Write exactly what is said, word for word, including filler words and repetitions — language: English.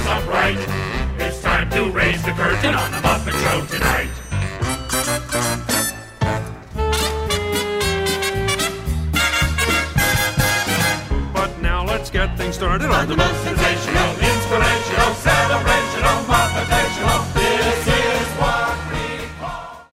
upright. It's time to raise the curtain on the Muppet Show tonight. But now let's get things started on the most sensational